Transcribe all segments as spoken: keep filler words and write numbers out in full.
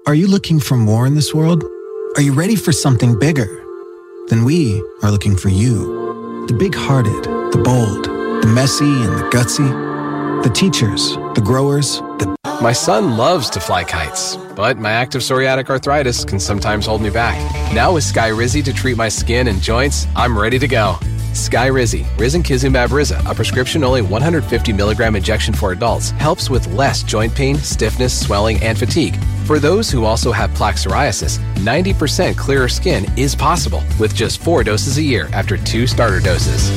Are you looking for more in this world? Are you ready for something bigger? Then we are looking for you. The big-hearted, the bold, the messy and the gutsy, the teachers, the growers, the... My son loves to fly kites, but my active psoriatic arthritis can sometimes hold me back. Now with Skyrizi to treat my skin and joints, I'm ready to go. Skyrizi, Risankizumab Riza, a prescription-only one hundred fifty milligram injection for adults, helps with less joint pain, stiffness, swelling, and fatigue. For those who also have plaque psoriasis, ninety percent clearer skin is possible with just four doses a year after two starter doses.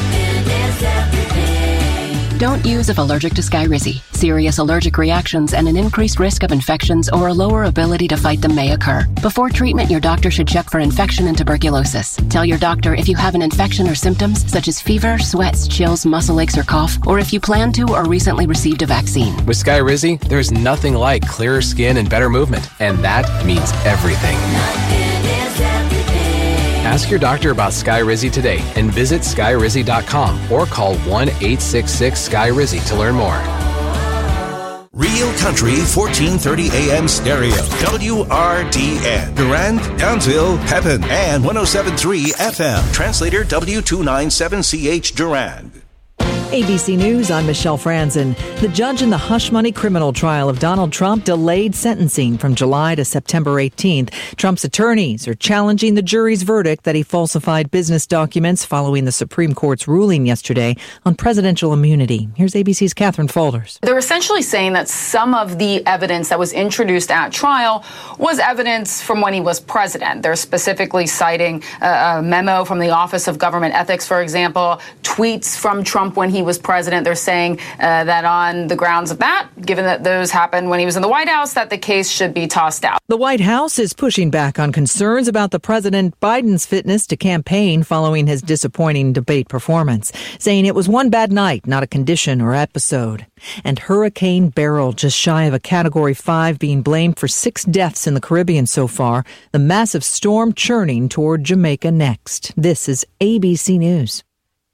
Don't use if allergic to Skyrizi. Serious allergic reactions and an increased risk of infections or a lower ability to fight them may occur. Before treatment, your doctor should check for infection and tuberculosis. Tell your doctor if you have an infection or symptoms such as fever, sweats, chills, muscle aches, or cough, or if you plan to or recently received a vaccine. With Skyrizi, there's nothing like clearer skin and better movement, and that means everything. Ask your doctor about Skyrizi today and visit Skyrizi dot com or call one eight six six Sky Rizi to learn more. Real Country fourteen thirty A M stereo. W R D N. Durand, Townsville, Pepin, and one oh seven point three F M. Translator W two ninety-seven C H Durand. A B C News, I'm Michelle Franzen. The judge in the hush money criminal trial of Donald Trump delayed sentencing from July to September eighteenth. Trump's attorneys are challenging the jury's verdict that he falsified business documents following the Supreme Court's ruling yesterday on presidential immunity. Here's A B C's Catherine Faulders. They're essentially saying that some of the evidence that was introduced at trial was evidence from when he was president. They're specifically citing a memo from the Office of Government Ethics, for example, tweets from Trump when he was president. They're saying uh, that on the grounds of that, given that those happened when he was in the White House, that the case should be tossed out. The White House is pushing back on concerns about the President Biden's fitness to campaign following his disappointing debate performance, saying it was one bad night, not a condition or episode. And Hurricane Beryl, just shy of a Category five, being blamed for six deaths in the Caribbean so far. The massive storm churning toward Jamaica next. This is A B C News.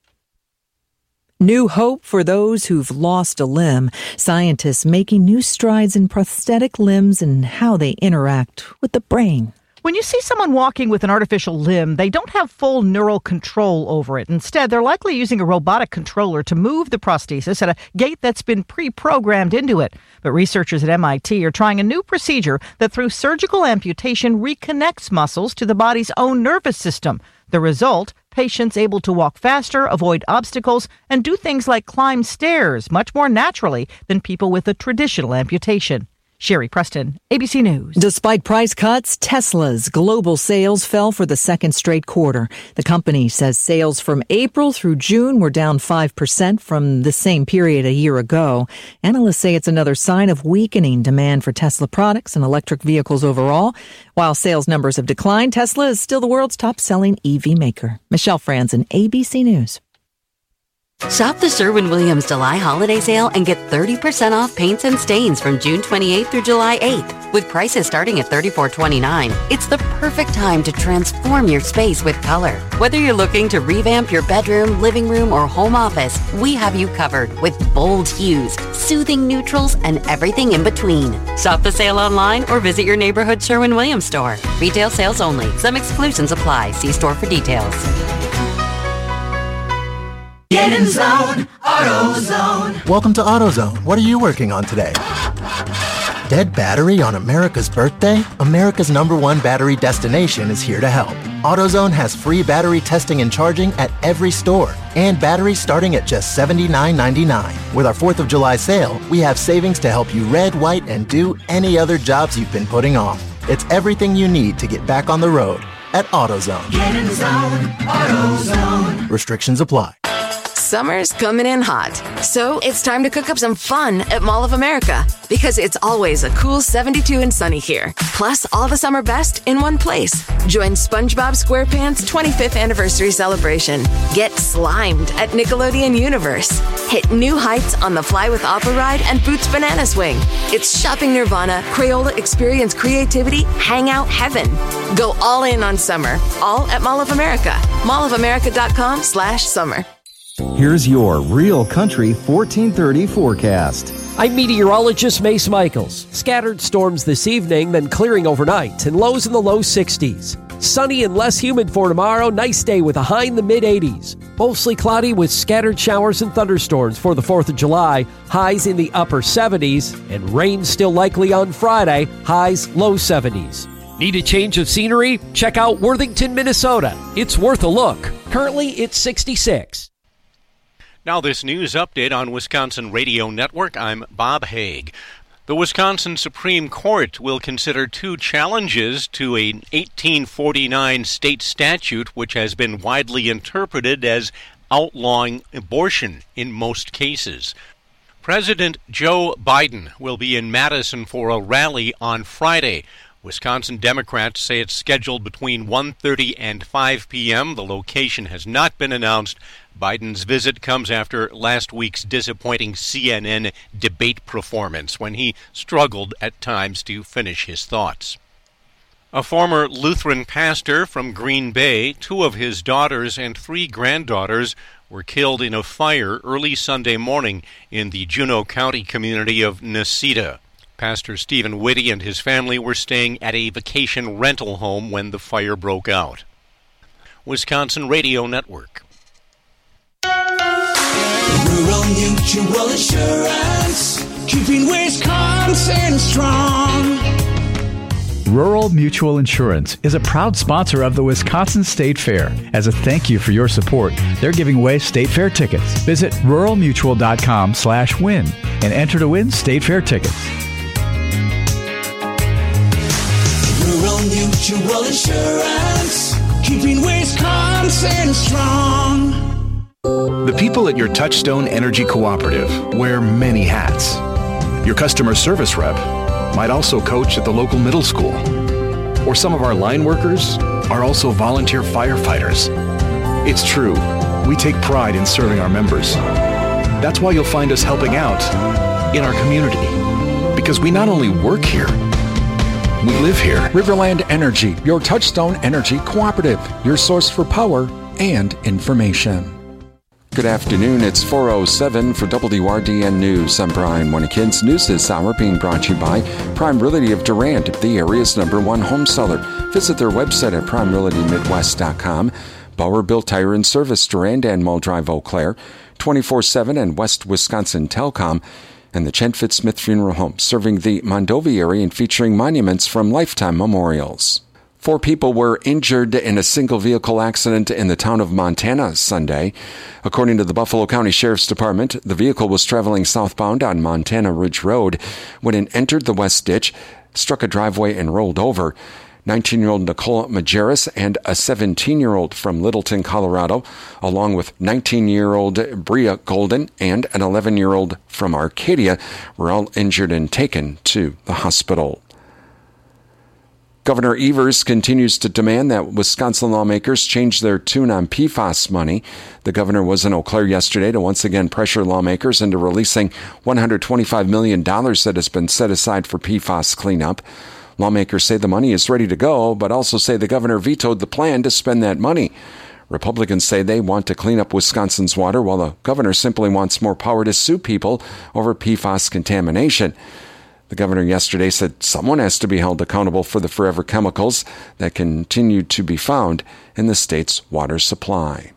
New hope for those who've lost a limb. Scientists making new strides in prosthetic limbs and how they interact with the brain. When you see someone walking with an artificial limb, they don't have full neural control over it. Instead, they're likely using a robotic controller to move the prosthesis at a gait that's been pre-programmed into it. But researchers at M I T are trying a new procedure that, through surgical amputation, reconnects muscles to the body's own nervous system. The result, patients able to walk faster, avoid obstacles, and do things like climb stairs much more naturally than people with a traditional amputation. Sherry Preston, A B C News. Despite price cuts, Tesla's global sales fell for the second straight quarter. The company says sales from April through June were down five percent from the same period a year ago. Analysts say it's another sign of weakening demand for Tesla products and electric vehicles overall. While sales numbers have declined, Tesla is still the world's top-selling E V maker. Michelle Franzen, A B C News. Shop the Sherwin-Williams July holiday sale and get thirty percent off paints and stains from June twenty-eighth through July eighth. With prices starting at thirty-four twenty-nine, it's the perfect time to transform your space with color. Whether you're looking to revamp your bedroom, living room, or home office, we have you covered with bold hues, soothing neutrals, and everything in between. Shop the sale online or visit your neighborhood Sherwin-Williams store. Retail sales only. Some exclusions apply. See store for details. Get in zone, AutoZone. Welcome to AutoZone. What are you working on today? Dead battery on America's birthday? America's number one battery destination is here to help. AutoZone has free battery testing and charging at every store, and batteries starting at just seventy-nine ninety-nine. With our fourth of July sale, we have savings to help you red, white, and do any other jobs you've been putting off. It's everything you need to get back on the road at AutoZone. Get in zone, AutoZone. Restrictions apply. Summer's coming in hot, so it's time to cook up some fun at Mall of America, because it's always a cool seventy-two and sunny here. Plus, all the summer best in one place. Join SpongeBob SquarePants' twenty-fifth anniversary celebration. Get slimed at Nickelodeon Universe. Hit new heights on the Fly with Opera ride and Boots Banana Swing. It's shopping nirvana, Crayola experience creativity, hangout heaven. Go all in on summer, all at Mall of America. mall of america dot com slash summer. Here's your Real Country fourteen thirty forecast. I'm meteorologist Mace Michaels. Scattered storms this evening, then clearing overnight, and lows in the low sixties. Sunny and less humid for tomorrow. Nice day with a high in the mid-eighties. Mostly cloudy with scattered showers and thunderstorms for the fourth of July. Highs in the upper seventies. And rain still likely on Friday. Highs low seventies. Need a change of scenery? Check out Worthington, Minnesota. It's worth a look. Currently, it's sixty-six. Now this news update on Wisconsin Radio Network. I'm Bob Haig. The Wisconsin Supreme Court will consider two challenges to an eighteen forty-nine state statute which has been widely interpreted as outlawing abortion in most cases. President Joe Biden will be in Madison for a rally on Friday. Wisconsin Democrats say it's scheduled between one thirty and five p.m. The location has not been announced. Biden's visit comes after last week's disappointing C N N debate performance when he struggled at times to finish his thoughts. A former Lutheran pastor from Green Bay, two of his daughters and three granddaughters were killed in a fire early Sunday morning in the Juneau County community of Necedah. Pastor Stephen Whitty and his family were staying at a vacation rental home when the fire broke out. Wisconsin Radio Network. Rural Mutual Insurance, keeping Wisconsin strong. Rural Mutual Insurance is a proud sponsor of the Wisconsin State Fair. As a thank you for your support, they're giving away State Fair tickets. Visit rural mutual dot com slash win and enter to win State Fair tickets. Rural Mutual Insurance, keeping Wisconsin strong. The people at your Touchstone Energy Cooperative wear many hats. Your customer service rep might also coach at the local middle school. Or some of our line workers are also volunteer firefighters. It's true, we take pride in serving our members. That's why you'll find us helping out in our community. Because we not only work here, we live here. Riverland Energy, your Touchstone Energy Cooperative, your source for power and information. Good afternoon. It's four oh seven for W R D N News. I'm Brian Winnikins. News this hour being brought to you by Prime Realty of Durant, the area's number one home seller. Visit their website at prime realty midwest dot com. Bauer Built Tire and Service, Durant and Mull Drive, Eau Claire. twenty-four seven and West Wisconsin Telcom. And the Chen Fitz-Smith Funeral Home, serving the Mondovi area and featuring monuments from Lifetime Memorials. Four people were injured in a single vehicle accident in the town of Montana Sunday. According to the Buffalo County Sheriff's Department, the vehicle was traveling southbound on Montana Ridge Road when it entered the west ditch, struck a driveway, and rolled over. nineteen-year-old Nicole Majerus and a seventeen-year-old from Littleton, Colorado, along with nineteen-year-old Bria Golden and an eleven-year-old from Arcadia, were all injured and taken to the hospital. Governor Evers continues to demand that Wisconsin lawmakers change their tune on P FAS money. The governor was in Eau Claire yesterday to once again pressure lawmakers into releasing one hundred twenty-five million dollars that has been set aside for P FAS cleanup. Lawmakers say the money is ready to go, but also say the governor vetoed the plan to spend that money. Republicans say they want to clean up Wisconsin's water, while the governor simply wants more power to sue people over P FAS contamination. The governor yesterday said someone has to be held accountable for the forever chemicals that continue to be found in the state's water supply.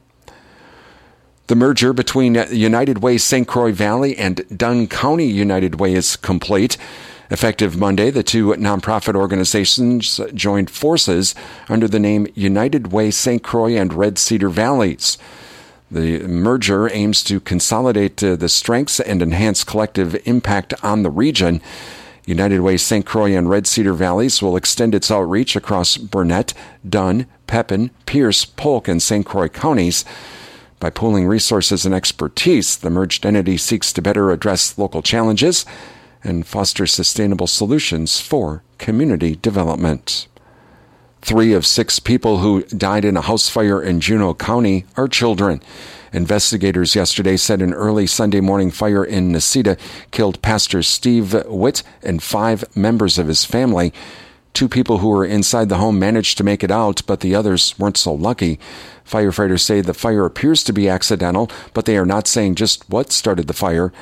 The merger between United Way Saint Croix Valley and Dunn County United Way is complete. Effective Monday, the two nonprofit organizations joined forces under the name United Way Saint Croix and Red Cedar Valleys. The merger aims to consolidate uh, the strengths and enhance collective impact on the region. United Way Saint Croix and Red Cedar Valleys will extend its outreach across Burnett, Dunn, Pepin, Pierce, Polk, and Saint Croix counties. By pooling resources and expertise, the merged entity seeks to better address local challenges and foster sustainable solutions for community development. Three of six people who died in a house fire in Juneau County are children. Investigators yesterday said an early Sunday morning fire in Necedah killed Pastor Steve Witt and five members of his family. Two people who were inside the home managed to make it out, but the others weren't so lucky. Firefighters say the fire appears to be accidental, but they are not saying just what started the fire.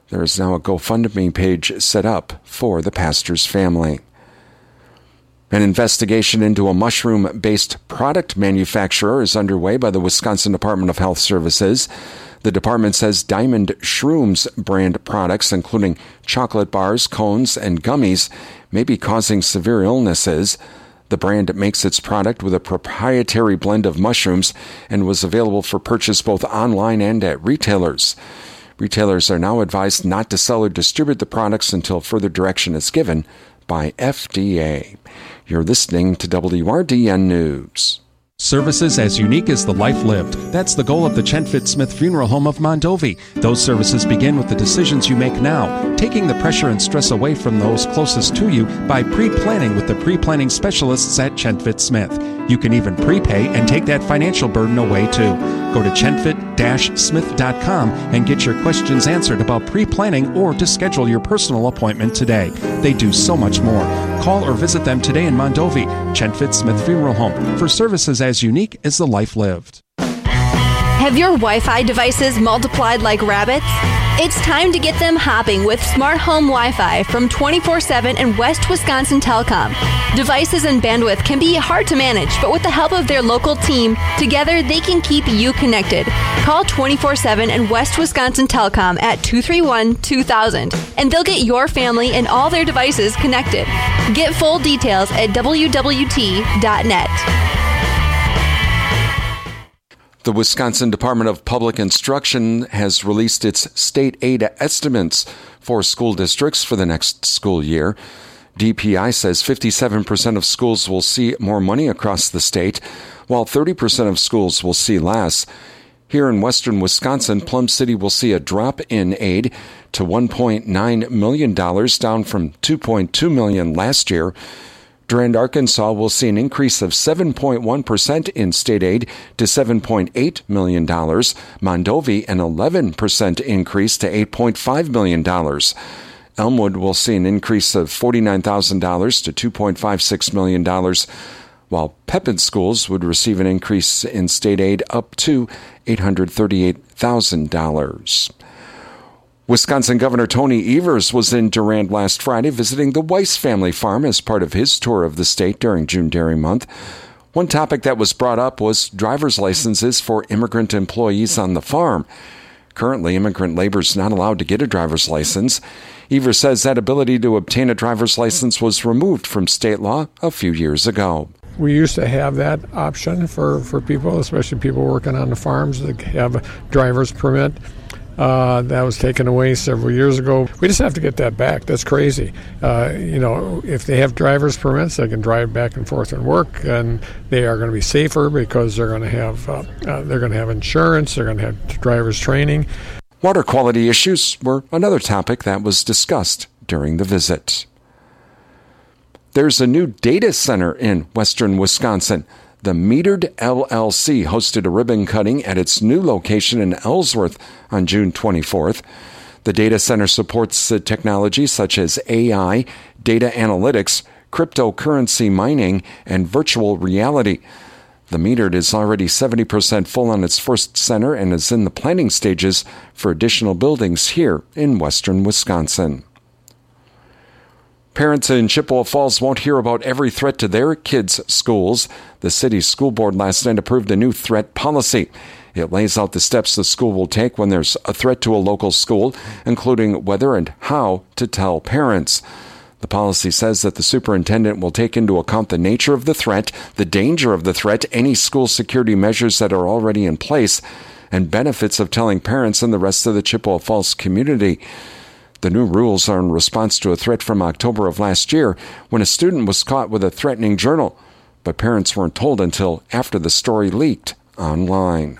There is now a GoFundMe page set up for the pastor's family. An investigation into a mushroom-based product manufacturer is underway by the Wisconsin Department of Health Services. The department says Diamond Shrooms brand products, including chocolate bars, cones, and gummies, may be causing severe illnesses. The brand makes its product with a proprietary blend of mushrooms and was available for purchase both online and at retailers. Retailers are now advised not to sell or distribute the products until further direction is given by F D A. You're listening to W R D N News. Services as unique as the life lived. That's the goal of the Chenfit Smith Funeral Home of Mondovi. Those services begin with the decisions you make now, taking the pressure and stress away from those closest to you by pre-planning with the pre-planning specialists at Chenfit Smith. You can even prepay and take that financial burden away too. Go to chenfit dash smith dot com and get your questions answered about pre-planning or to schedule your personal appointment today. They do so much more. Call or visit them today in Mondovi, Chenfit Smith Funeral Home, for services as unique as the life lived. Have your Wi-Fi devices multiplied like rabbits? It's time to get them hopping with smart home Wi-Fi from twenty-four seven and West Wisconsin Telecom. Devices and bandwidth can be hard to manage, but with the help of their local team, together they can keep you connected. Call twenty-four seven and West Wisconsin Telecom at two three one, two thousand, and they'll get your family and all their devices connected. Get full details at w w t dot net. The Wisconsin Department of Public Instruction has released its state aid estimates for school districts for the next school year. D P I says fifty-seven percent of schools will see more money across the state, while thirty percent of schools will see less. Here in western Wisconsin, Plum City will see a drop in aid to one point nine million dollars, down from two point two million dollars last year. Durand, Arkansas will see an increase of seven point one percent in state aid to seven point eight million dollars. Mondovi, an eleven percent increase to eight point five million dollars. Elmwood will see an increase of forty-nine thousand dollars to two point five six million dollars, while Pepin schools would receive an increase in state aid up to eight hundred thirty-eight thousand dollars. Wisconsin Governor Tony Evers was in Durand last Friday visiting the Weiss family farm as part of his tour of the state during June Dairy Month. One topic that was brought up was driver's licenses for immigrant employees on the farm. Currently, immigrant labor is not allowed to get a driver's license. Evers says that ability to obtain a driver's license was removed from state law a few years ago. We used to have that option for, for people, especially people working on the farms, that have a driver's permit. Uh, that was taken away several years ago. We just have to get that back. That's crazy. Uh, you know, if they have driver's permits, they can drive back and forth and work, and they are going to be safer because they're going to have uh, uh, they're going to have insurance. They're going to have driver's training. Water quality issues were another topic that was discussed during the visit. There's a new data center in western Wisconsin. The Metered L L C hosted a ribbon cutting at its new location in Ellsworth on June twenty-fourth. The data center supports technology such as A I, data analytics, cryptocurrency mining, and virtual reality. The Metered is already seventy percent full on its first center and is in the planning stages for additional buildings here in western Wisconsin. Parents in Chippewa Falls won't hear about every threat to their kids' schools. The city's school board last night approved a new threat policy. It lays out the steps the school will take when there's a threat to a local school, including whether and how to tell parents. The policy says that the superintendent will take into account the nature of the threat, the danger of the threat, any school security measures that are already in place, and benefits of telling parents and the rest of the Chippewa Falls community. The new rules are in response to a threat from October of last year when a student was caught with a threatening journal, but parents weren't told until after the story leaked online.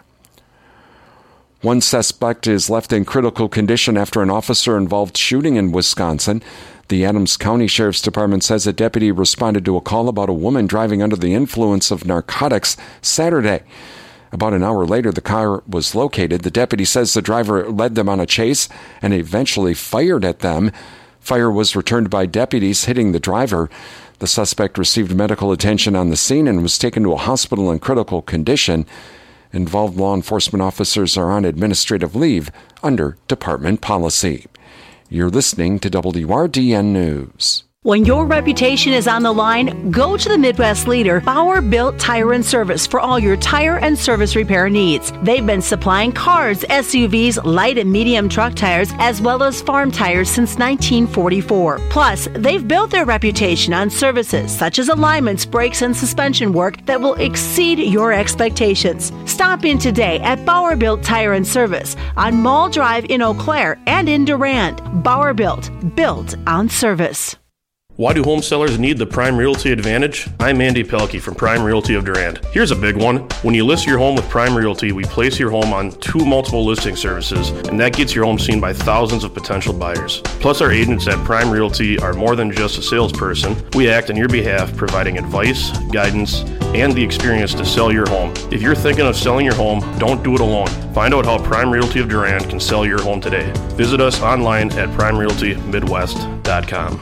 One suspect is left in critical condition after an officer-involved shooting in Wisconsin. The Adams County Sheriff's Department says a deputy responded to a call about a woman driving under the influence of narcotics Saturday. About an hour later, the car was located. The deputy says the driver led them on a chase and eventually fired at them. Fire was returned by deputies, hitting the driver. The suspect received medical attention on the scene and was taken to a hospital in critical condition. Involved law enforcement officers are on administrative leave under department policy. You're listening to W R D N News. When your reputation is on the line, go to the Midwest leader, Bauer Built Tire and Service, for all your tire and service repair needs. They've been supplying cars, S U Vs, light and medium truck tires, as well as farm tires since nineteen forty-four. Plus, they've built their reputation on services such as alignments, brakes, and suspension work that will exceed your expectations. Stop in today at Bauer Built Tire and Service on Mall Drive in Eau Claire and in Durand. Bauer Built, built on service. Why do home sellers need the Prime Realty Advantage? I'm Andy Pelkey from Prime Realty of Durand. Here's a big one. When you list your home with Prime Realty, we place your home on two multiple listing services, and that gets your home seen by thousands of potential buyers. Plus, our agents at Prime Realty are more than just a salesperson. We act on your behalf, providing advice, guidance, and the experience to sell your home. If you're thinking of selling your home, don't do it alone. Find out how Prime Realty of Durand can sell your home today. Visit us online at prime realty midwest dot com.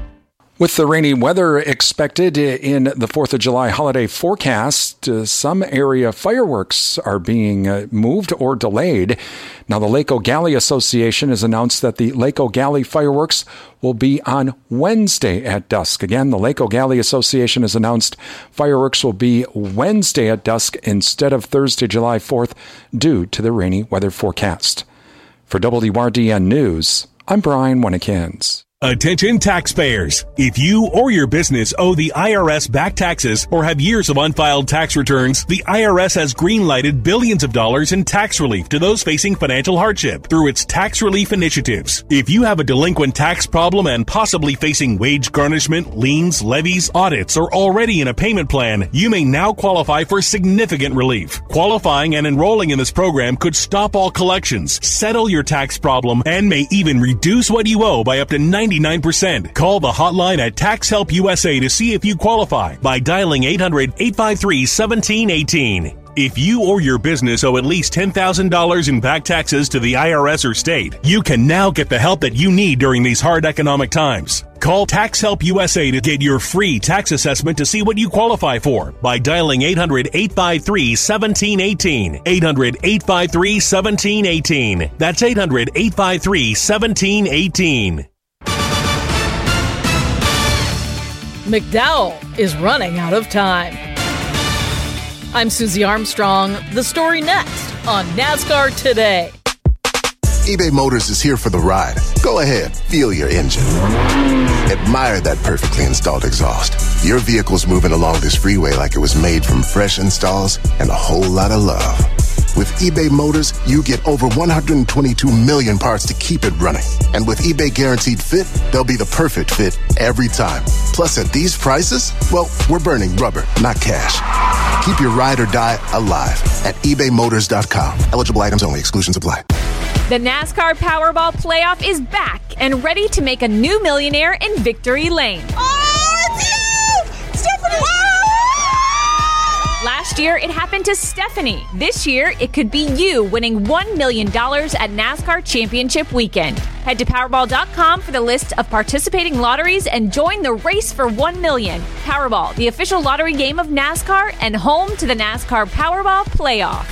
With the rainy weather expected in the fourth of July holiday forecast, uh, some area fireworks are being uh, moved or delayed. Now, the Lake O'Galley Association has announced that the Lake O'Galley fireworks will be on Wednesday at dusk. Again, the Lake O'Galley Association has announced fireworks will be Wednesday at dusk instead of Thursday, July fourth, due to the rainy weather forecast. For W R D N News, I'm Brian Winnikins. Attention taxpayers. If you or your business owe the I R S back taxes or have years of unfiled tax returns, the I R S has green-lighted billions of dollars in tax relief to those facing financial hardship through its tax relief initiatives. If you have a delinquent tax problem and possibly facing wage garnishment, liens, levies, audits, or already in a payment plan, you may now qualify for significant relief. Qualifying and enrolling in this program could stop all collections, settle your tax problem, and may even reduce what you owe by up to ninety ninety-nine percent. Call the hotline at Tax Help U S A to see if you qualify by dialing eight hundred, eight five three, one seven one eight. If you or your business owe at least ten thousand dollars in back taxes to the I R S or state, you can now get the help that you need during these hard economic times. Call Tax Help U S A to get your free tax assessment to see what you qualify for by dialing eight hundred, eight five three, one seven one eight. eight hundred, eight five three, one seven one eight. That's eight hundred, eight five three, one seven one eight. McDowell is running out of time. I'm Susie Armstrong. The story next on NASCAR Today. eBay Motors is here for the ride. Go ahead, feel your engine. Admire that perfectly installed exhaust. Your vehicle's moving along this freeway like it was made from fresh installs and a whole lot of love. With eBay Motors, you get over one hundred twenty-two million parts to keep it running. And with eBay Guaranteed Fit, they'll be the perfect fit every time. Plus, at these prices, well, we're burning rubber, not cash. Keep your ride or die alive at ebay motors dot com. Eligible items only. Exclusions apply. The NASCAR Powerball Playoff is back and ready to make a new millionaire in Victory Lane. Oh, it's you! Stephanie! Last year, it happened to Stephanie. This year, it could be you winning one million dollars at NASCAR Championship Weekend. Head to Powerball dot com for the list of participating lotteries and join the race for one million dollars. Powerball, the official lottery game of NASCAR and home to the NASCAR Powerball Playoff.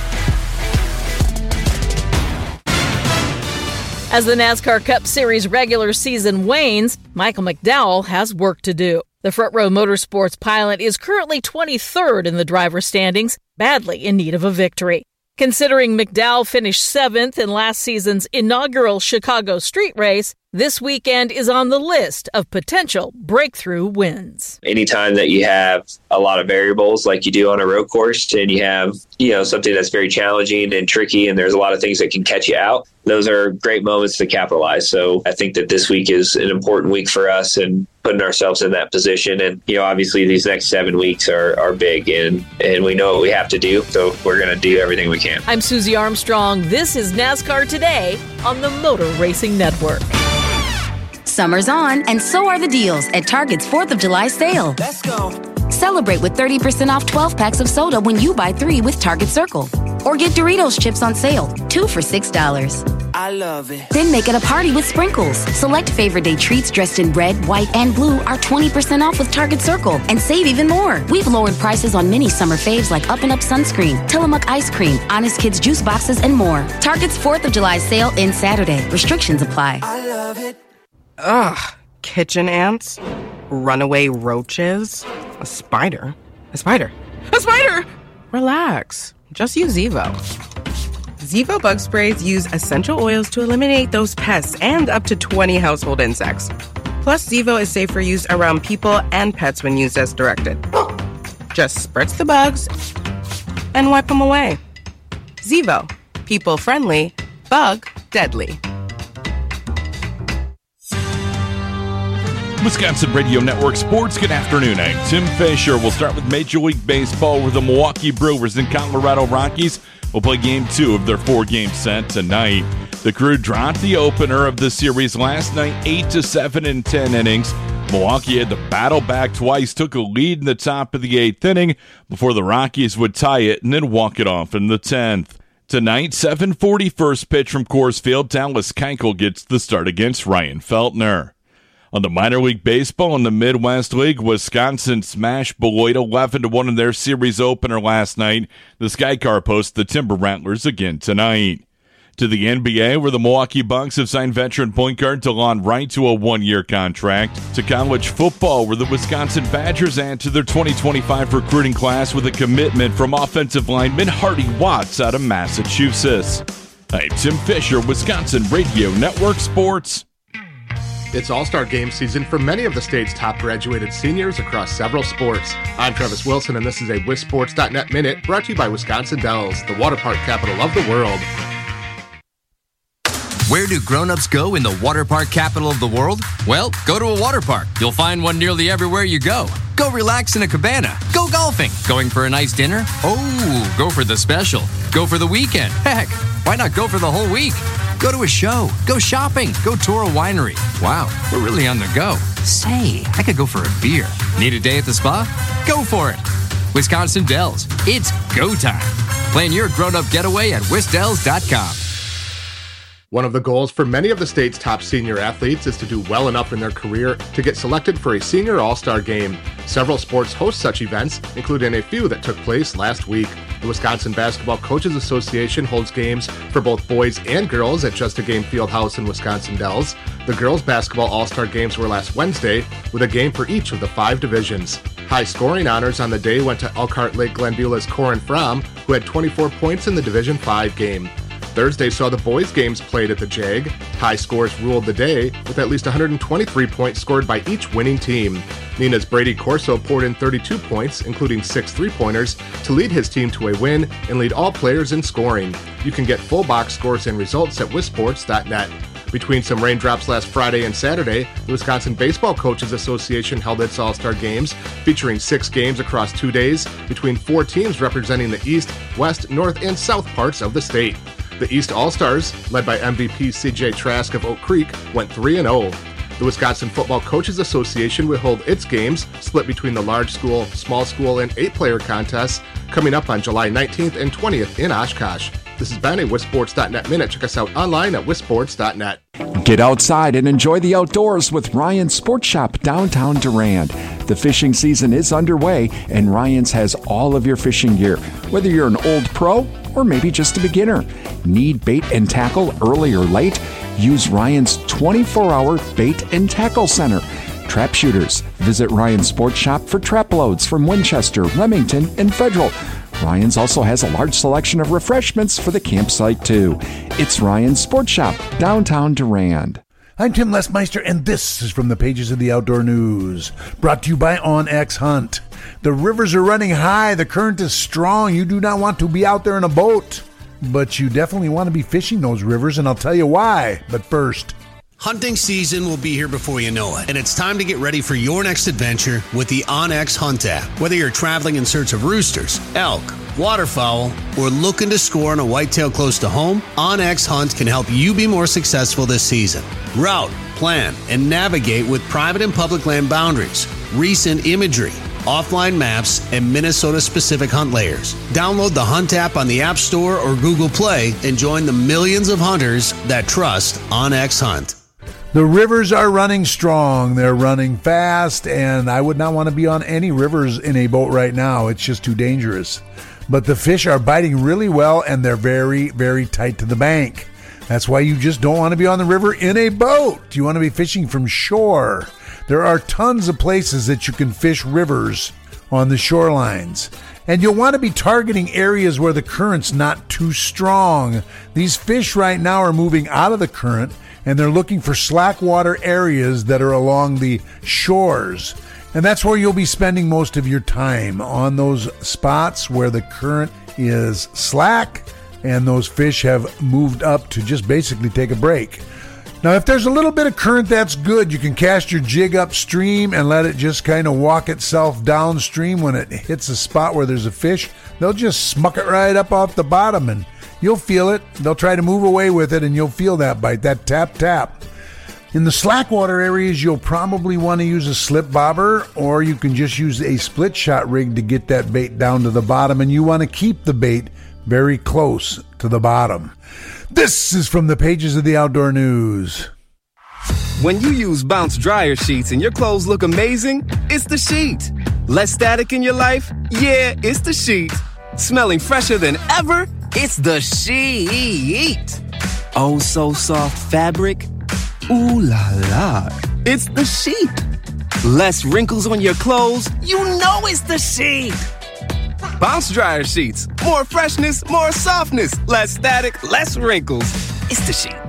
As the NASCAR Cup Series regular season wanes, Michael McDowell has work to do. The Front Row Motorsports pilot is currently twenty-third in the driver's standings, badly in need of a victory. Considering McDowell finished seventh in last season's inaugural Chicago street race, this weekend is on the list of potential breakthrough wins. Anytime that you have a lot of variables like you do on a road course and you have, you know, something that's very challenging and tricky and there's a lot of things that can catch you out, those are great moments to capitalize. So I think that this week is an important week for us and putting ourselves in that position. And, you know, obviously these next seven weeks are, are big and, and we know what we have to do. So we're going to do everything we can. I'm Susie Armstrong. This is NASCAR Today on the Motor Racing Network. Summer's on, and so are the deals at Target's fourth of July sale. Let's go. Celebrate with thirty percent off twelve packs of soda when you buy three with Target Circle. Or get Doritos chips on sale, two for six dollars. I love it. Then make it a party with sprinkles. Select favorite day treats dressed in red, white, and blue are twenty percent off with Target Circle and save even more. We've lowered prices on many summer faves like Up and Up Sunscreen, Tillamook Ice Cream, Honest Kids Juice Boxes, and more. Target's fourth of July sale ends Saturday. Restrictions apply. I love it. Ugh. Kitchen ants, runaway roaches, a spider, a spider, a spider! Relax. Just use Zevo. Zevo bug sprays use essential oils to eliminate those pests and up to twenty household insects. Plus, Zevo is safe for use around people and pets when used as directed. Just spritz the bugs and wipe them away. Zevo. People friendly, bug deadly. Wisconsin Radio Network Sports, good afternoon. I'm Tim Fisher. We'll start with Major League Baseball, where the Milwaukee Brewers and Colorado Rockies will play game two of their four-game set tonight. The Crew dropped the opener of the series last night, eight to seven in ten innings. Milwaukee had to battle back twice, took a lead in the top of the eighth inning before the Rockies would tie it and then walk it off in the tenth. Tonight, seven forty first pitch from Coors Field, Dallas Keuchel gets the start against Ryan Feltner. On the minor league baseball in the Midwest League, Wisconsin smashed Beloit eleven to one in their series opener last night. The Sky Car hosts the Timber Rattlers again tonight. To the N B A, where the Milwaukee Bucks have signed veteran point guard DeLon Wright to a one-year contract. To college football, where the Wisconsin Badgers add to their twenty twenty-five recruiting class with a commitment from offensive lineman Hardy Watts out of Massachusetts. I'm Tim Fisher, Wisconsin Radio Network Sports. It's All-Star Game season for many of the state's top graduated seniors across several sports. I'm Travis Wilson, and this is a Wisports dot net Minute brought to you by Wisconsin Dells, the water park capital of the world. Where do grown-ups go in the water park capital of the world? Well, go to a water park. You'll find one nearly everywhere you go. Go relax in a cabana. Go golfing. Going for a nice dinner? Oh, go for the special. Go for the weekend. Heck, why not go for the whole week? Go to a show. Go shopping. Go tour a winery. Wow, we're really on the go. Say, I could go for a beer. Need a day at the spa? Go for it. Wisconsin Dells. It's go time. Plan your grown-up getaway at wisdells dot com. One of the goals for many of the state's top senior athletes is to do well enough in their career to get selected for a senior all-star game. Several sports host such events, including a few that took place last week. The Wisconsin Basketball Coaches Association holds games for both boys and girls at Just a Game Fieldhouse in Wisconsin Dells. The girls' basketball all-star games were last Wednesday, with a game for each of the five divisions. High scoring honors on the day went to Elkhart Lake Glenbeula's Corin Fromm, who had twenty-four points in the Division five game. Thursday saw the boys' games played at the Jag. High scores ruled the day, with at least one hundred twenty-three points scored by each winning team. Nina's Brady Corso poured in thirty-two points, including six three-pointers, to lead his team to a win and lead all players in scoring. You can get full box scores and results at Wisports dot net. Between some raindrops last Friday and Saturday, the Wisconsin Baseball Coaches Association held its All-Star Games, featuring six games across two days between four teams representing the East, West, North, and South parts of the state. The East All-Stars, led by M V P C J Trask of Oak Creek, went three and oh. The Wisconsin Football Coaches Association will hold its games, split between the large school, small school, and eight-player contests, coming up on July nineteenth and twentieth in Oshkosh. This has been a Wisports dot net Minute. Check us out online at Wisports dot net. Get outside and enjoy the outdoors with Ryan's Sports Shop downtown Durand. The fishing season is underway, and Ryan's has all of your fishing gear, whether you're an old pro or maybe just a beginner. Need bait and tackle early or late? Use Ryan's twenty-four hour bait and tackle center. Trap shooters, visit Ryan's Sports Shop for trap loads from Winchester, Remington, and Federal. Ryan's also has a large selection of refreshments for the campsite, too. It's Ryan's Sports Shop, downtown Durand. I'm Tim Lesmeister, and this is from the pages of the Outdoor News, brought to you by OnX Hunt. The rivers are running high, the current is strong, you do not want to be out there in a boat, but you definitely want to be fishing those rivers, and I'll tell you why. But first, hunting season will be here before you know it, and it's time to get ready for your next adventure with the OnX Hunt app. Whether you're traveling in search of roosters, elk, waterfowl, or looking to score on a whitetail close to home, OnX Hunt can help you be more successful this season. Route, plan, and navigate with private and public land boundaries, recent imagery, offline maps, and Minnesota-specific hunt layers. Download the Hunt app on the App Store or Google Play and join the millions of hunters that trust OnX Hunt. The rivers are running strong. They're running fast, and I would not want to be on any rivers in a boat right now. It's just too dangerous. But the fish are biting really well, and they're very, very tight to the bank. That's why you just don't want to be on the river in a boat. You want to be fishing from shore. There are tons of places that you can fish rivers on the shorelines. And you'll want to be targeting areas where the current's not too strong. These fish right now are moving out of the current, and they're looking for slack water areas that are along the shores. And that's where you'll be spending most of your time, on those spots where the current is slack and those fish have moved up to just basically take a break. Now, if there's a little bit of current, that's good. You can cast your jig upstream and let it just kind of walk itself downstream. When it hits a spot where there's a fish, they'll just smuck it right up off the bottom, and you'll feel it. They'll try to move away with it, and you'll feel that bite, that tap, tap. In the slack water areas, you'll probably want to use a slip bobber, or you can just use a split shot rig to get that bait down to the bottom, and you want to keep the bait very close to the bottom. This is from the pages of the Outdoor News. When you use Bounce dryer sheets and your clothes look amazing, it's the sheet. Less static in your life? Yeah, it's the sheet. Smelling fresher than ever? It's the sheet. Oh, so soft fabric? Ooh la la. It's the sheet. Less wrinkles on your clothes? You know it's the sheet. Bounce dryer sheets. More freshness, more softness. Less static, less wrinkles. It's the sheet.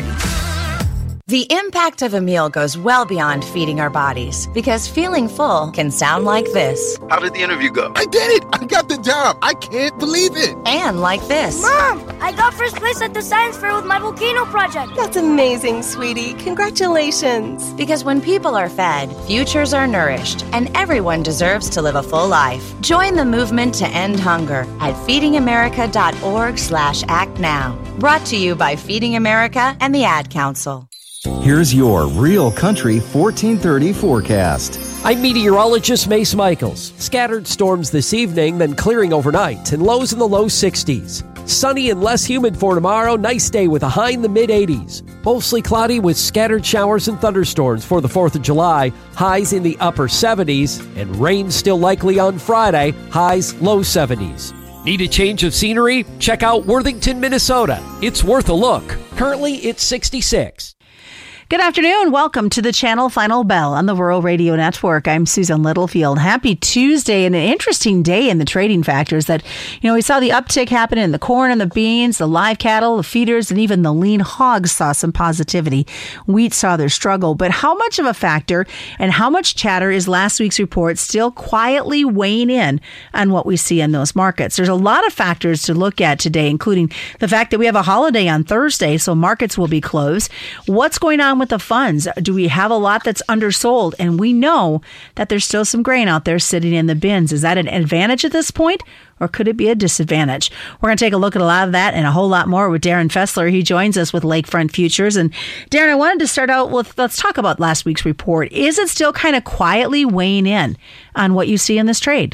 The impact of a meal goes well beyond feeding our bodies, because feeling full can sound like this. How did the interview go? I did it! I got the job! I can't believe it! And like this. Mom! I got first place at the science fair with my volcano project! That's amazing, sweetie. Congratulations! Because when people are fed, futures are nourished, and everyone deserves to live a full life. Join the movement to end hunger at feedingamerica.org slash act now. Brought to you by Feeding America and the Ad Council. Here's your Real Country fourteen thirty forecast. I'm meteorologist Mace Michaels. Scattered storms this evening, then clearing overnight, and lows in the low sixties. Sunny and less humid for tomorrow. Nice day with a high in the mid eighties. Mostly cloudy with scattered showers and thunderstorms for the fourth of July. Highs in the upper seventies. And rain still likely on Friday. Highs low seventies. Need a change of scenery? Check out Worthington, Minnesota. It's worth a look. Currently, it's sixty-six. Good afternoon. Welcome to the Channel Final Bell on the Rural Radio Network. I'm Susan Littlefield. Happy Tuesday, and an interesting day in the trading factors that, you know, we saw the uptick happen in the corn and the beans, the live cattle, the feeders, and even the lean hogs saw some positivity. Wheat saw their struggle, but how much of a factor and how much chatter is last week's report still quietly weighing in on what we see in those markets? There's a lot of factors to look at today, including the fact that we have a holiday on Thursday, so markets will be closed. What's going on with the funds? Do we have a lot that's undersold? And we know that there's still some grain out there sitting in the bins. Is that an advantage at this point, or could it be a disadvantage? We're going to take a look at a lot of that and a whole lot more with Darren Fessler. He joins us with Lakefront Futures. And Darren, I wanted to start out with, let's talk about last week's report. Is it still kind of quietly weighing in on what you see in this trade?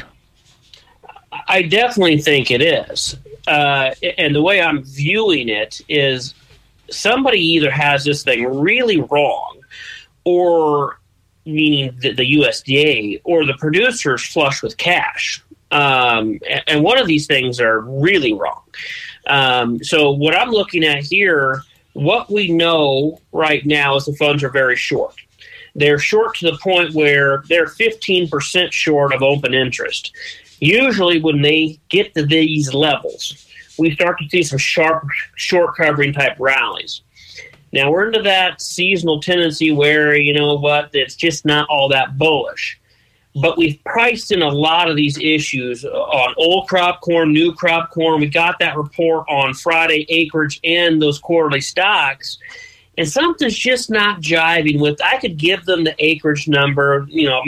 I definitely think it is. Uh, and the way I'm viewing it is, somebody either has this thing really wrong, or meaning the, the U S D A, or the producers flush with cash. Um, and, and one of these things are really wrong. Um, so what I'm looking at here, what we know right now is the funds are very short. They're short to the point where they're fifteen percent short of open interest. Usually when they get to these levels, we start to see some sharp short covering type rallies. Now we're into that seasonal tendency where, you know what, it's just not all that bullish. But we've priced in a lot of these issues on old crop corn, new crop corn. We got that report on Friday, acreage and those quarterly stocks. And something's just not jiving with, I could give them the acreage number. You know, my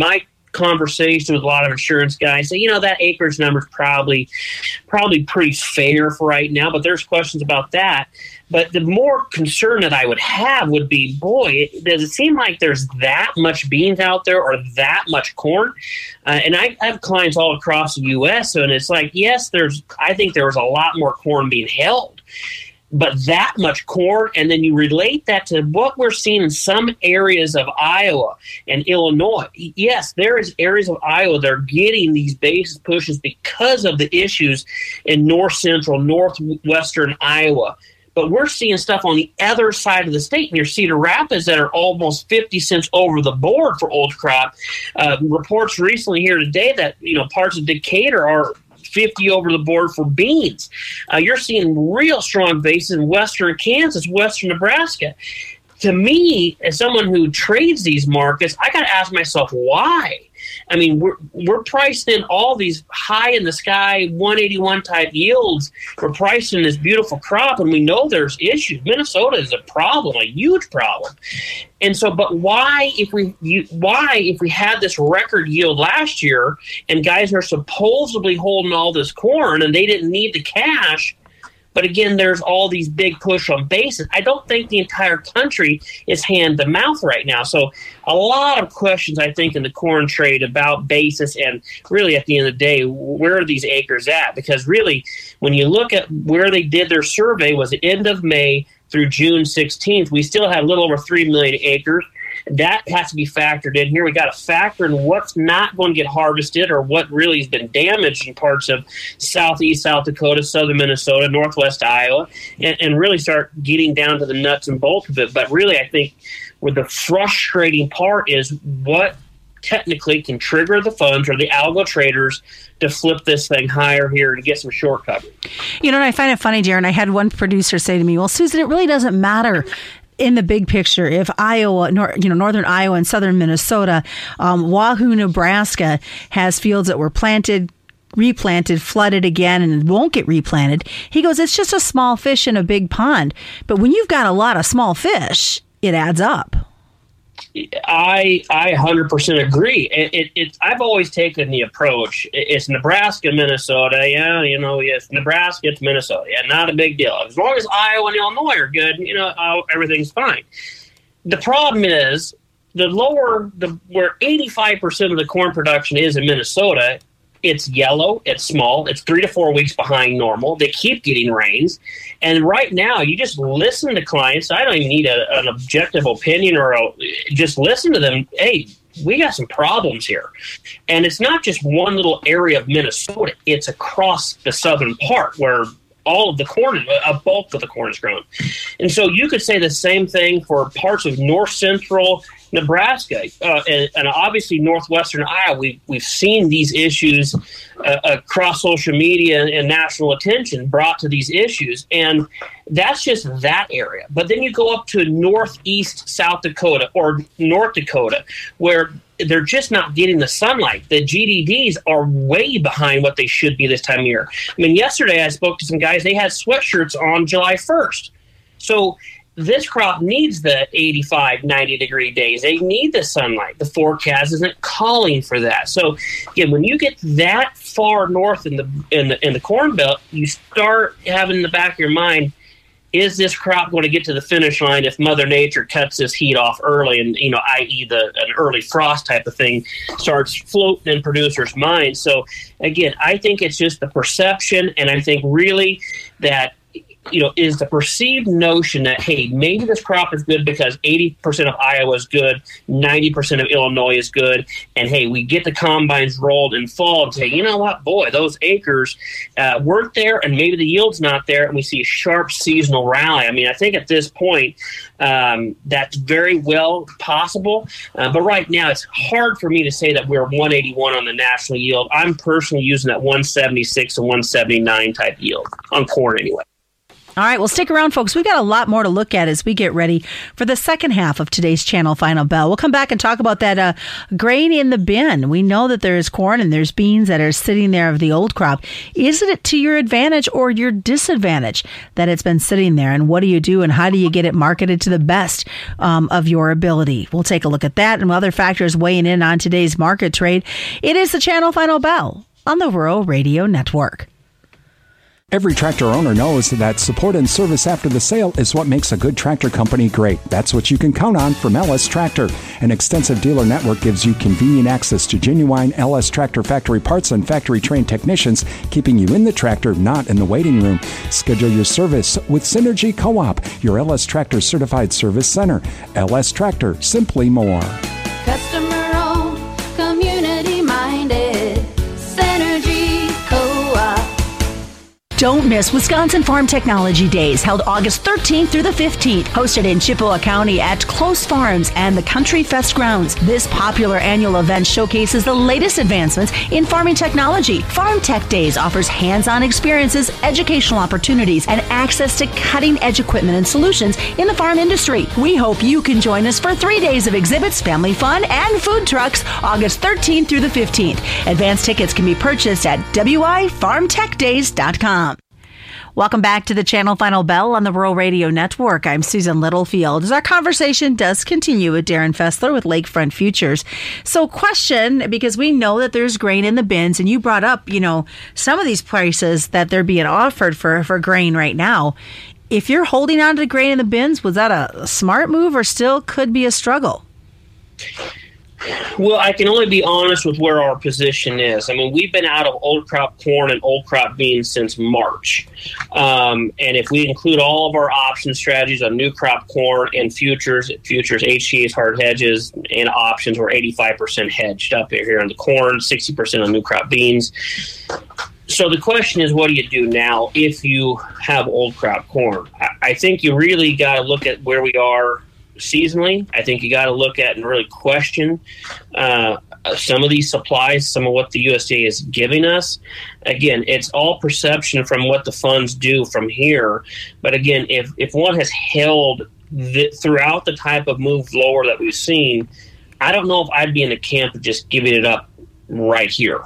conversations with a lot of insurance guys say, you know, that acreage number is probably, probably pretty fair for right now, but there's questions about that. But the more concern that I would have would be, boy, does it seem like there's that much beans out there or that much corn? Uh, and I, I have clients all across the U S, and it's like, yes, there's. I think there was a lot more corn being held. But that much corn, and then you relate that to what we're seeing in some areas of Iowa and Illinois. Yes, there is areas of Iowa that are getting these basis pushes because of the issues in north central, northwestern Iowa. But we're seeing stuff on the other side of the state near Cedar Rapids that are almost fifty cents over the board for old crop. Uh, reports recently here today that, you know, parts of Decatur are fifty over the board for beans. Uh, you're seeing real strong bases in western Kansas, western Nebraska. To me, as someone who trades these markets, I got to ask myself why. I mean, we're we're priced in all these high in the sky one eighty-one type yields. We're priced in this beautiful crop, and we know there's issues. Minnesota is a problem, a huge problem. And so, but why, if we you, why if we had this record yield last year, and guys are supposedly holding all this corn, and they didn't need the cash? But again, there's all these big push on basis. I don't think the entire country is hand to mouth right now. So a lot of questions, I think, in the corn trade about basis, and really at the end of the day, where are these acres at? Because really, when you look at where they did their survey was the end of May through June sixteenth, we still had a little over three million acres. That has to be factored in here. We got to factor in what's not going to get harvested or what really has been damaged in parts of southeast South Dakota, southern Minnesota, northwest Iowa, and, and really start getting down to the nuts and bolts of it. But really, I think where the frustrating part is what technically can trigger the funds or the algo traders to flip this thing higher here to get some short coverage. You know, and I find it funny, Darren. I had one producer say to me, well, Susan, it really doesn't matter in the big picture if Iowa, nor, you know, northern Iowa and southern Minnesota, um, Wahoo, Nebraska has fields that were planted, replanted, flooded again, and won't get replanted. He goes, it's just a small fish in a big pond. But when you've got a lot of small fish, it adds up. I I one hundred percent agree. It, it, it, I've always taken the approach, it's Nebraska, Minnesota, yeah, you know, it's Nebraska, it's Minnesota, yeah, not a big deal. As long as Iowa and Illinois are good, you know, uh, everything's fine. The problem is the lower, the where eighty-five percent of the corn production is in Minnesota, it's yellow, it's small, it's three to four weeks behind normal. They keep getting rains. And right now, you just listen to clients. I don't even need a, an objective opinion or a, just listen to them. Hey, we got some problems here. And it's not just one little area of Minnesota. It's across the southern part where all of the corn, a bulk of the corn is grown. And so you could say the same thing for parts of north central Nebraska, uh, and, and obviously northwestern Iowa. We, we've seen these issues uh, across social media and, and national attention brought to these issues, and that's just that area. But then you go up to northeast South Dakota or North Dakota, where they're just not getting the sunlight. The G D Ds are way behind what they should be this time of year. I mean, yesterday I spoke to some guys, they had sweatshirts on July first. So this crop needs the eighty-five, ninety degree days. They need the sunlight. The forecast isn't calling for that. So again, when you get that far north in the in the in the Corn Belt, you start having in the back of your mind, is this crop going to get to the finish line if Mother Nature cuts this heat off early, and you know, that is, the an early frost type of thing starts floating in producers' minds. So again, I think it's just the perception, and I think really that, you know, is the perceived notion that, hey, maybe this crop is good because eighty percent of Iowa is good, ninety percent of Illinois is good, and hey, we get the combines rolled in fall and say, you know what, boy, those acres uh, weren't there, and maybe the yield's not there, and we see a sharp seasonal rally. I mean, I think at this point, um, that's very well possible, uh, but right now it's hard for me to say that we're one eighty-one on the national yield. I'm personally using that one seventy-six and one seventy-nine type yield on corn anyway. All right, well, stick around, folks. We've got a lot more to look at as we get ready for the second half of today's Channel Final Bell. We'll come back and talk about that uh, grain in the bin. We know that there's corn and there's beans that are sitting there of the old crop. Is it to your advantage or your disadvantage that it's been sitting there? And what do you do and how do you get it marketed to the best um, of your ability? We'll take a look at that and other factors weighing in on today's market trade. It is the Channel Final Bell on the Rural Radio Network. Every tractor owner knows that support and service after the sale is what makes a good tractor company great. That's what you can count on from L S Tractor. An extensive dealer network gives you convenient access to genuine L S Tractor factory parts and factory-trained technicians, keeping you in the tractor, not in the waiting room. Schedule your service with Synergy Co-op, your L S Tractor certified service center. L S Tractor, simply more. Customer-owned, community-minded, Synergy Co-op. Don't miss Wisconsin Farm Technology Days, held August thirteenth through the fifteenth, hosted in Chippewa County at Close Farms and the Country Fest grounds. This popular annual event showcases the latest advancements in farming technology. Farm Tech Days offers hands-on experiences, educational opportunities, and access to cutting-edge equipment and solutions in the farm industry. We hope you can join us for three days of exhibits, family fun, and food trucks, August thirteenth through the fifteenth. Advance tickets can be purchased at w i farm tech days dot com. Welcome back to the Channel Final Bell on the Rural Radio Network. I'm Susan Littlefield. As our conversation does continue with Darren Fessler with Lakefront Futures. So question, because we know that there's grain in the bins, and you brought up, you know, some of these prices that they're being offered for, for grain right now. If you're holding on to grain in the bins, was that a smart move or still could be a struggle? Well, I can only be honest with where our position is. I mean, we've been out of old crop corn and old crop beans since March. Um, and if we include all of our option strategies on new crop corn and futures, futures, H T As, hard hedges, and options, we're eighty-five percent hedged up here on the corn, sixty percent on new crop beans. So the question is, what do you do now if you have old crop corn? I, I think you really got to look at where we are seasonally. I think you got to look at and really question uh, some of these supplies, some of what the U S D A is giving us. Again, it's all perception from what the funds do from here. But again, if, if one has held the, throughout the type of move lower that we've seen, I don't know if I'd be in the camp of just giving it up right here.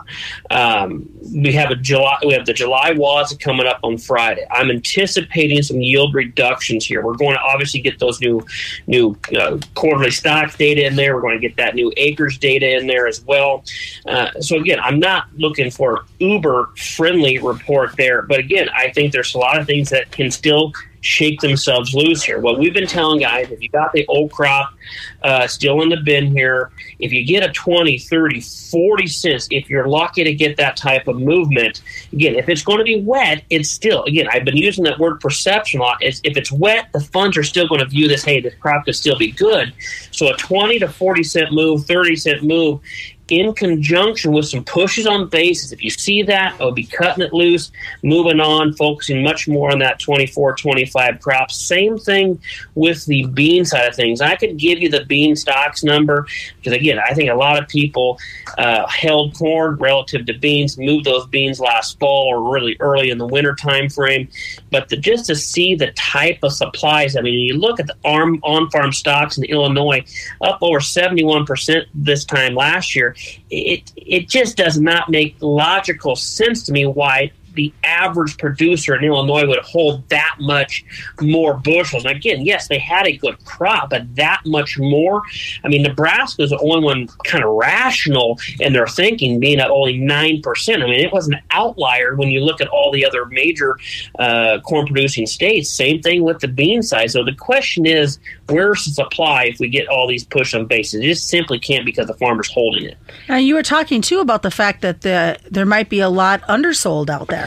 Um, we have a July. We have the July W A S coming up on Friday. I'm anticipating some yield reductions here. We're going to obviously get those new, new uh, quarterly stocks data in there. We're going to get that new acres data in there as well. Uh, so again, I'm not looking for uber friendly report there, but again, I think there's a lot of things that can still shake themselves loose here. What we've been telling guys, if you got the old crop uh, still in the bin here, if you get a twenty, thirty, forty cents, if you're lucky to get that type of movement, again, if it's going to be wet, it's still, again, I've been using that word perception a lot. It's, if it's wet, the funds are still going to view this, hey, this crop could still be good. So a twenty to forty cent move, thirty cent move, in conjunction with some pushes on bases. If you see that, I'll be cutting it loose, moving on, focusing much more on that twenty-four, twenty-five crop. Same thing with the bean side of things. I could give you the bean stocks number because, again, I think a lot of people uh, held corn relative to beans, moved those beans last fall or really early in the winter time frame. But the, just to see the type of supplies, I mean, you look at the arm, on-farm stocks in Illinois, up over seventy-one percent this time last year. It it just does not make logical sense to me why the average producer in Illinois would hold that much more bushels. And again, yes, they had a good crop, but that much more. I mean, Nebraska is the only one kind of rational in their thinking, being at only nine percent. I mean, it was an outlier when you look at all the other major uh, corn-producing states. Same thing with the bean side. So the question is, where's the supply if we get all these push on bases? It just simply can't because the farmer's holding it. Now, you were talking, too, about the fact that the, there might be a lot undersold out there.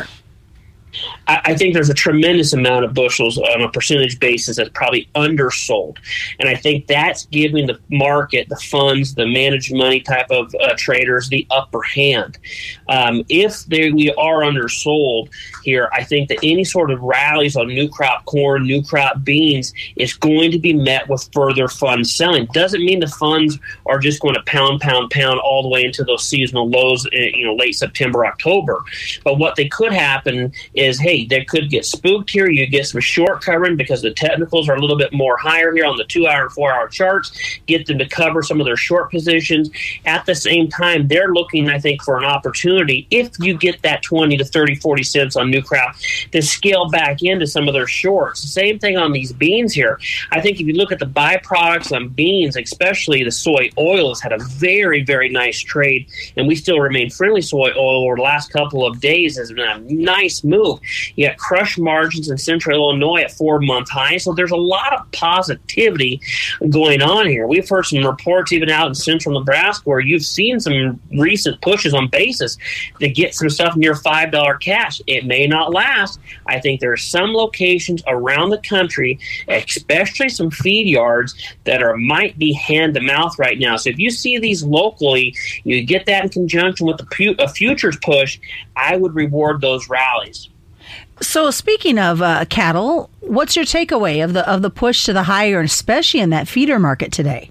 I, I think there's a tremendous amount of bushels on a percentage basis that's probably undersold. And I think that's giving the market, the funds, the managed money type of uh, traders the upper hand. Um, if they, we are undersold here, I think that any sort of rallies on new crop corn, new crop beans is going to be met with further fund selling. Doesn't mean the funds are just going to pound, pound, pound all the way into those seasonal lows, you know, late September, October. But what they could happen is is, hey, they could get spooked here. You get some short covering because the technicals are a little bit more higher here on the two-hour and four-hour charts. Get them to cover some of their short positions. At the same time, they're looking, I think, for an opportunity, if you get that twenty to thirty, forty cents on new crop, to scale back into some of their shorts. Same thing on these beans here. I think if you look at the byproducts on beans, especially the soy oil, has had a very, very nice trade, and we still remain friendly. Soy oil over the last couple of days has been a nice move. You got crush margins in central Illinois at four-month highs, so there's a lot of positivity going on here. We've heard some reports even out in central Nebraska where you've seen some recent pushes on basis to get some stuff near five dollars cash. It may not last. I think there are some locations around the country, especially some feed yards, that are might be hand-to-mouth right now. So if you see these locally, you get that in conjunction with the pu- a futures push, I would reward those rallies. So speaking of uh, cattle, what's your takeaway of the of the push to the higher, especially in that feeder market today?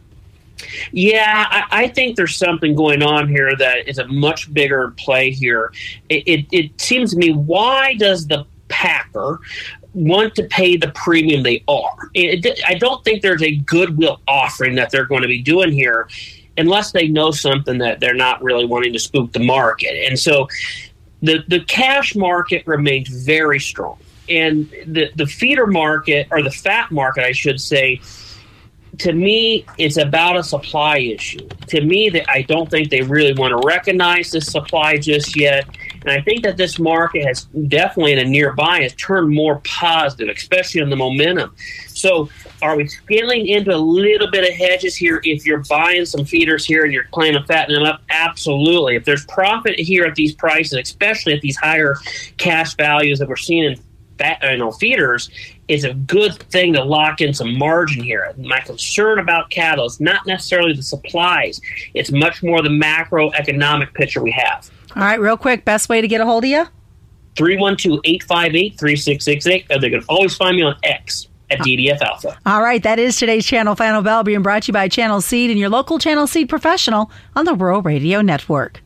Yeah, I, I think there's something going on here that is a much bigger play here. It, it, it seems to me, why does the packer want to pay the premium they are? It, I don't think there's a goodwill offering that they're going to be doing here unless they know something that they're not really wanting to spook the market. And so the, the cash market remains very strong. And the, the feeder market, or the fat market, I should say, to me, it's about a supply issue. To me, that I don't think they really want to recognize this supply just yet. And I think that this market has definitely, in a nearby, has turned more positive, especially in the momentum. So are we scaling into a little bit of hedges here if you're buying some feeders here and you're planning to fatten them up? Absolutely. If there's profit here at these prices, especially at these higher cash values that we're seeing in fat, you know, feeders, it's a good thing to lock in some margin here. My concern about cattle is not necessarily the supplies. It's much more the macroeconomic picture we have. All right, real quick, best way to get a hold of you? three one two, eight five eight, three six six eight. They can always find me on X at D D F Alpha. All right, that is today's Channel Final Bell, being brought to you by Channel Seed and your local Channel Seed professional on the Rural Radio Network.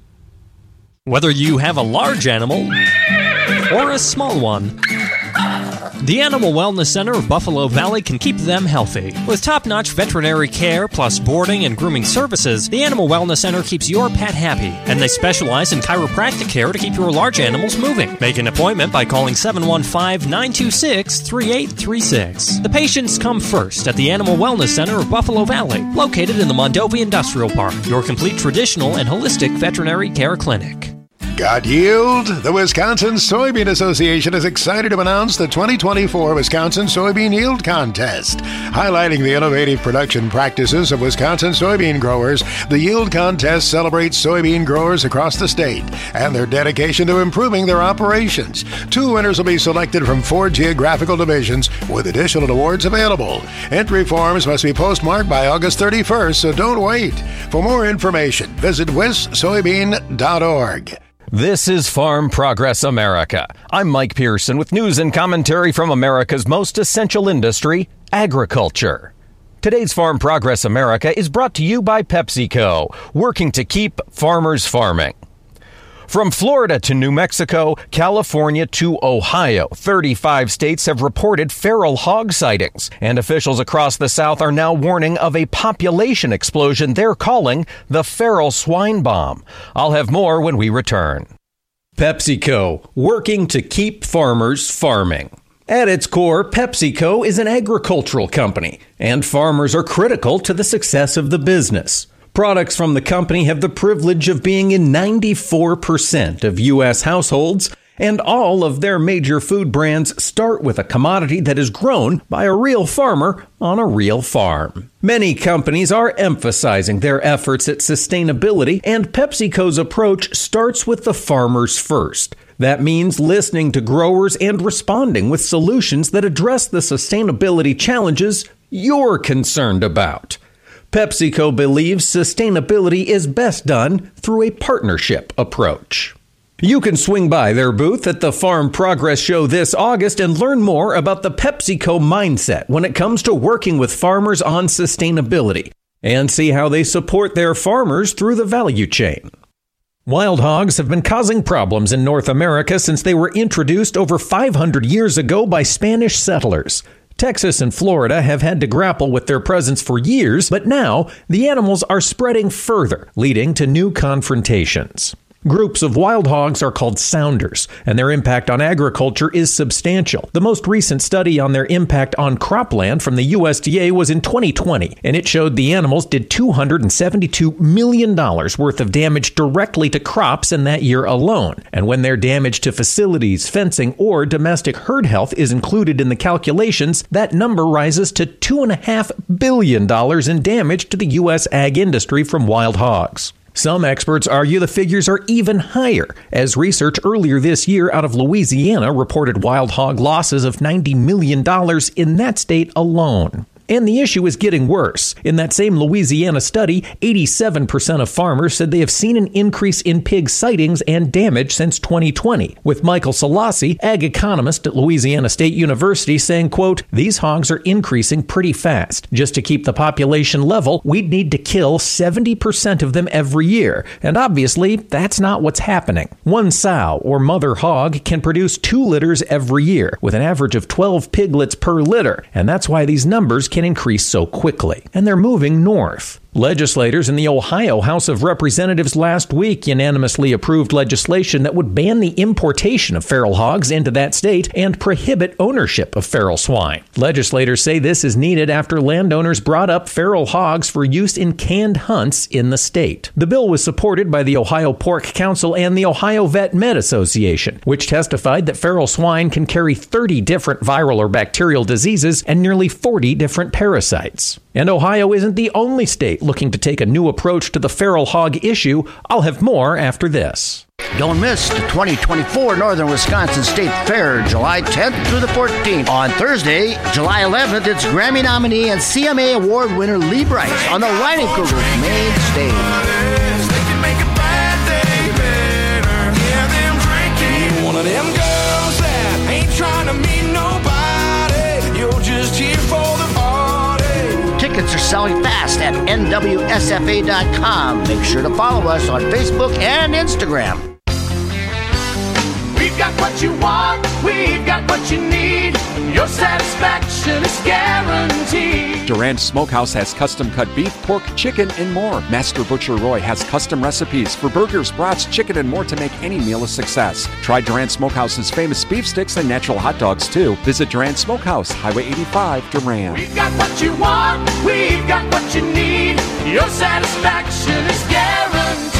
Whether you have a large animal or a small one, the Animal Wellness Center of Buffalo Valley can keep them healthy. With top-notch veterinary care plus boarding and grooming services, the Animal Wellness Center keeps your pet happy, and they specialize in chiropractic care to keep your large animals moving. Make an appointment by calling seven one five, nine two six, three eight three six. The patients come first at the Animal Wellness Center of Buffalo Valley, located in the Mondovi Industrial Park, your complete traditional and holistic veterinary care clinic. Got yield? The Wisconsin Soybean Association is excited to announce the twenty twenty-four Wisconsin Soybean Yield Contest. Highlighting the innovative production practices of Wisconsin soybean growers, the Yield Contest celebrates soybean growers across the state and their dedication to improving their operations. Two winners will be selected from four geographical divisions with additional awards available. Entry forms must be postmarked by August thirty-first, so don't wait. For more information, visit wis soybean dot org. This is Farm Progress America. I'm Mike Pearson with news and commentary from America's most essential industry, agriculture. Today's Farm Progress America is brought to you by PepsiCo, working to keep farmers farming. From Florida to New Mexico, California to Ohio, thirty-five states have reported feral hog sightings, and officials across the South are now warning of a population explosion they're calling the feral swine bomb. I'll have more when we return. PepsiCo, working to keep farmers farming. At its core, PepsiCo is an agricultural company, and farmers are critical to the success of the business. Products from the company have the privilege of being in ninety-four percent of U S households, and all of their major food brands start with a commodity that is grown by a real farmer on a real farm. Many companies are emphasizing their efforts at sustainability, and PepsiCo's approach starts with the farmers first. That means listening to growers and responding with solutions that address the sustainability challenges you're concerned about. PepsiCo believes sustainability is best done through a partnership approach. You can swing by their booth at the Farm Progress Show this August and learn more about the PepsiCo mindset when it comes to working with farmers on sustainability, and see how they support their farmers through the value chain. Wild hogs have been causing problems in North America since they were introduced over five hundred years ago by Spanish settlers. Texas and Florida have had to grapple with their presence for years, but now the animals are spreading further, leading to new confrontations. Groups of wild hogs are called sounders, and their impact on agriculture is substantial. The most recent study on their impact on cropland from the U S D A was in twenty twenty, and it showed the animals did two hundred seventy-two million dollars worth of damage directly to crops in that year alone. And when their damage to facilities, fencing, or domestic herd health is included in the calculations, that number rises to two point five billion dollars in damage to the U S ag industry from wild hogs. Some experts argue the figures are even higher, as research earlier this year out of Louisiana reported wild hog losses of ninety million dollars in that state alone. And the issue is getting worse. In that same Louisiana study, eighty-seven percent of farmers said they have seen an increase in pig sightings and damage since twenty twenty, with Michael Selassie, ag economist at Louisiana State University, saying, quote, "These hogs are increasing pretty fast. Just to keep the population level, we'd need to kill seventy percent of them every year. And obviously, that's not what's happening. One sow or mother hog can produce two litters every year, with an average of twelve piglets per litter. And that's why these numbers can increase so quickly. And they're moving north. Legislators in the Ohio House of Representatives last week unanimously approved legislation that would ban the importation of feral hogs into that state and prohibit ownership of feral swine. Legislators say this is needed after landowners brought up feral hogs for use in canned hunts in the state. The bill was supported by the Ohio Pork Council and the Ohio Vet Med Association, which testified that feral swine can carry thirty different viral or bacterial diseases and nearly forty different parasites. And Ohio isn't the only state looking to take a new approach to the feral hog issue. I'll have more after this. Don't miss the twenty twenty-four Northern Wisconsin State Fair, July tenth through the fourteenth. On Thursday, July eleventh, it's Grammy nominee and C M A Award winner Lee Brice on the Riding Cougars main stage. One of them girls that ain't trying to meet nobody. You're just here for the party. Tickets are selling fast at N W S F A dot com. Make sure to follow us on Facebook and Instagram. We've got what you want, we've got what you need. Your satisfaction is guaranteed. Durand Smokehouse has custom-cut beef, pork, chicken, and more. Master Butcher Roy has custom recipes for burgers, brats, chicken, and more to make any meal a success. Try Durand Smokehouse's famous beef sticks and natural hot dogs, too. Visit Durand Smokehouse, Highway eighty-five, Durand. We've got what you want, we've got what you need. Your satisfaction is guaranteed.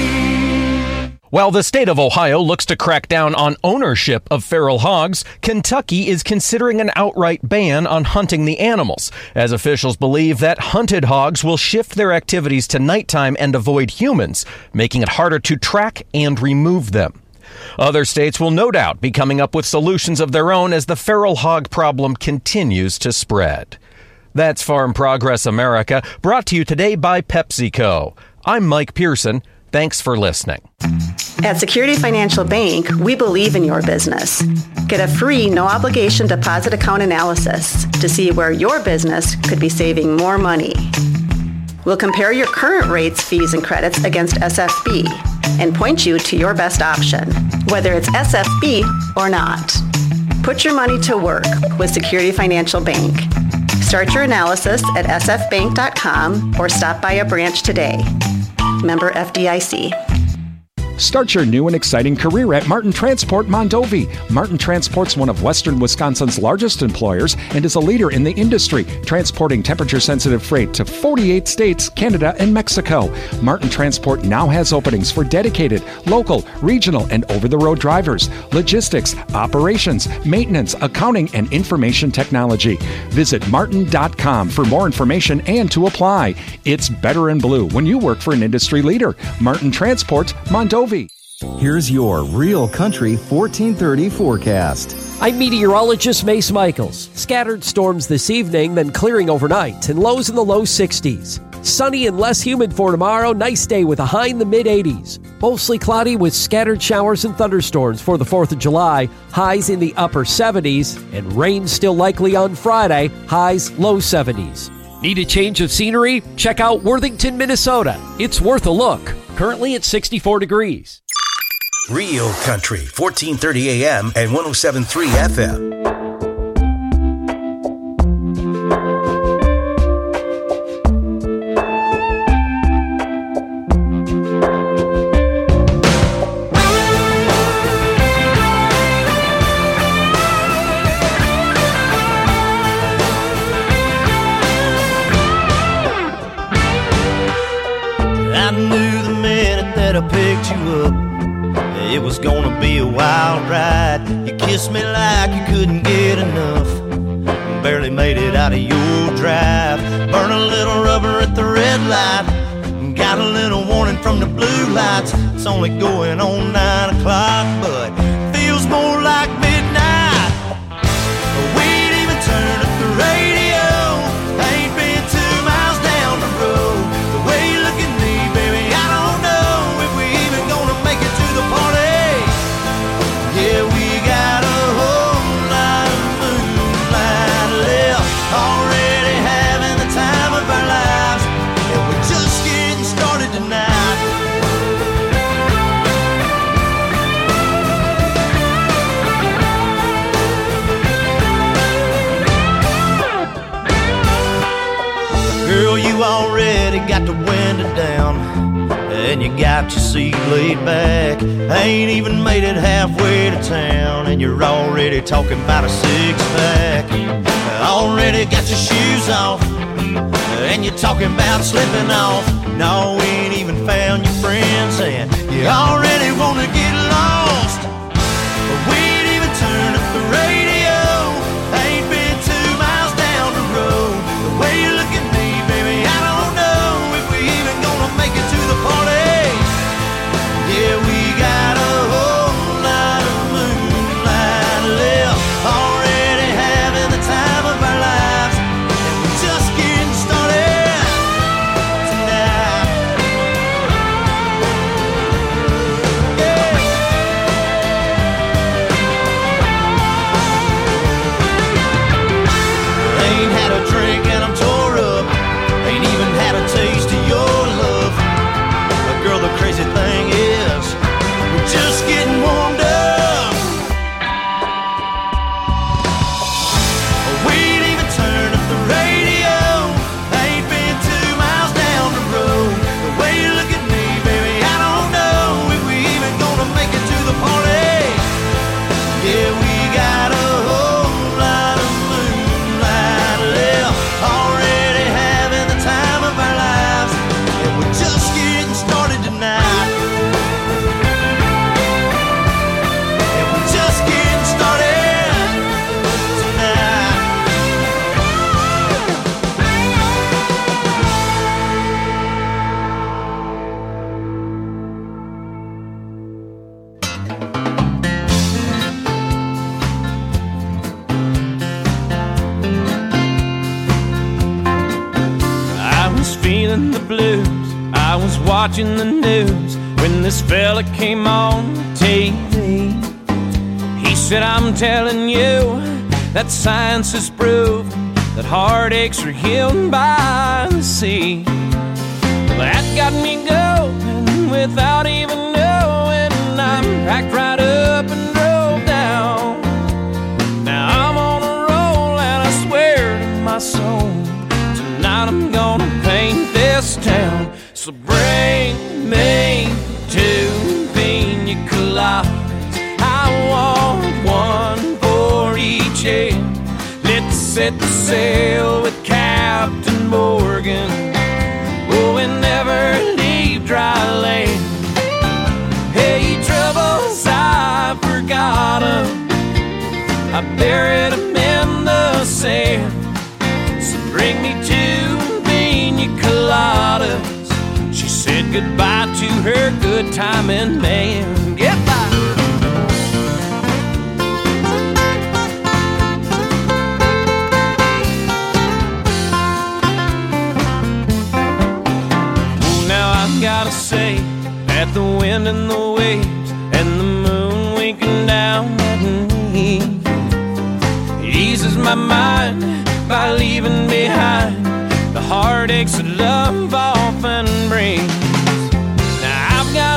While the state of Ohio looks to crack down on ownership of feral hogs, Kentucky is considering an outright ban on hunting the animals, as officials believe that hunted hogs will shift their activities to nighttime and avoid humans, making it harder to track and remove them. Other states will no doubt be coming up with solutions of their own as the feral hog problem continues to spread. That's Farm Progress America, brought to you today by PepsiCo. I'm Mike Pearson. Thanks for listening. At Security Financial Bank, we believe in your business. Get a free, no-obligation deposit account analysis to see where your business could be saving more money. We'll compare your current rates, fees, and credits against S F B and point you to your best option, whether it's S F B or not. Put your money to work with Security Financial Bank. Start your analysis at S F bank dot com or stop by a branch today. Member F D I C. Start your new and exciting career at Martin Transport Mondovi. Martin Transport's one of Western Wisconsin's largest employers and is a leader in the industry, transporting temperature-sensitive freight to forty-eight states, Canada, and Mexico. Martin Transport now has openings for dedicated, local, regional, and over-the-road drivers, logistics, operations, maintenance, accounting, and information technology. Visit martin dot com for more information and to apply. It's better in blue when you work for an industry leader. Martin Transport Mondovi. Here's your Real Country fourteen thirty forecast. I'm meteorologist Mace Michaels. Scattered storms this evening, then clearing overnight, and lows in the low sixties. Sunny and less humid for tomorrow. Nice day with a high in the mid-eighties. Mostly cloudy with scattered showers and thunderstorms for the fourth of July. Highs in the upper seventies. And rain still likely on Friday. Highs low seventies. Need a change of scenery? Check out Worthington, Minnesota. It's worth a look. currently at sixty-four degrees. Real Country, fourteen thirty A M and one oh seven point three F M. I knew the minute that I picked you up, it was gonna be a wild ride. You kissed me like you couldn't get enough, barely made it out of your drive. Burn a little rubber at the red light, got a little warning from the blue lights. It's only going on nine o'clock, but feels more like midnight. We ain't even turned up the radio, ain't been two miles down the road. The way you look at me, baby, I don't know if we even gonna make it to the party. Yeah, we got a whole lot of moonlight left, already having the time of our lives, and we're just getting started tonight. Girl, you already got the window down, and you got your seat laid back. Ain't even made it halfway to town, and you're already talking about a six-pack. Already got your shoes off, and you're talking about slipping off. No, we ain't even found your friends, and you already wanna get lost. We ain't even turned up the radio, ain't been two miles down the road. The way you look at me, baby, I don't know if we even gonna make it to the party. Yeah, we got a whole lot of moonlight left, already having the time of our lives, and we're just getting started tonight. Ain't had a drink and I'm tore up, ain't even had a taste of your love. But girl, the crazy thing is, we're just getting warmed up. We ain't even turned up the radio, ain't been two miles down the road. The way you look at me, baby, I don't know if we even gonna make it to the party. Yeah, we got a whole lot of moonlight left, already having the time of our lives, and we're just getting started tonight. And we're just getting started tonight. I was feeling the blues, I was watching the news when this fella came on T V. He said, I'm telling you that science has proven that heartaches are healed by the sea. Well, that got me going without even knowing. I'm packed right up and drove down. Now I'm on a roll and I swear to my soul, tonight I'm gonna paint this town. So bring me two pina coladas, I want one for each head. Let's set the sail with Captain Morgan, oh, and never leave dry land. Hey, troubles, I forgot 'em, I buried 'em in the sand. So bring me two pina coladas. She said goodbye to her good timing man. Goodbye. Now I've gotta say that the wind and the waves and the moon winking down at me eases my mind by leaving behind the heartaches that love often brings. Now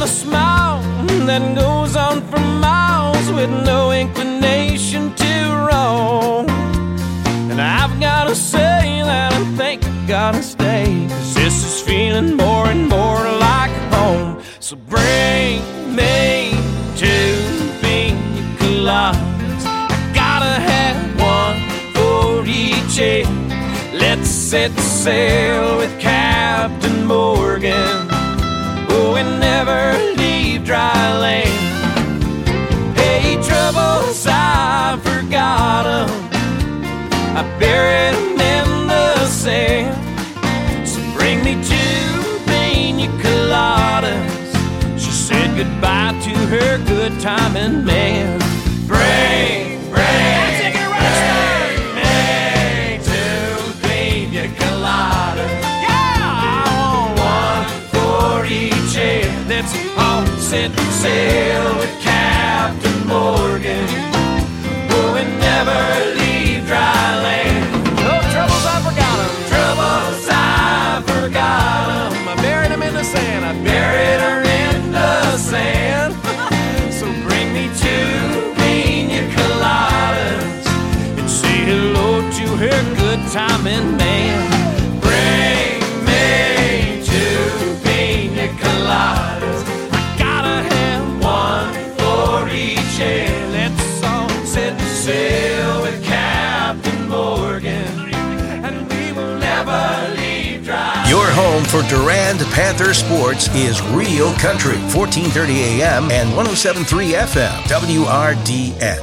got a smile that goes on for miles with no inclination to roam. And I've gotta say that I think I gotta stay, 'cause this is feeling more and more like home. So bring me two pina coladas. I gotta have one for each end. Let's set sail with Captain Morgan. Oh, and never leave dry land. Hey, troubles, I forgot 'em. I buried 'em in the sand. So bring me two pina coladas. She said goodbye to her good timing man. Bring, bring, take it right, bring two pina coladas. Yeah, I want one for each end. Let's all set sail with Captain Morgan. Oh, and never leave dry land. No troubles, I forgot 'em. Troubles, I forgot 'em. I buried 'em in the sand. I buried her in the sand. So bring me two pina coladas and say hello to her good timing man. Bring me two pina coladas. I gotta have one for each end. Let's all set sail with Captain Morgan, and we will never leave dry. Your home for Durand Panther sports is Real Country, fourteen thirty A M and one oh seven point three F M, W R D N.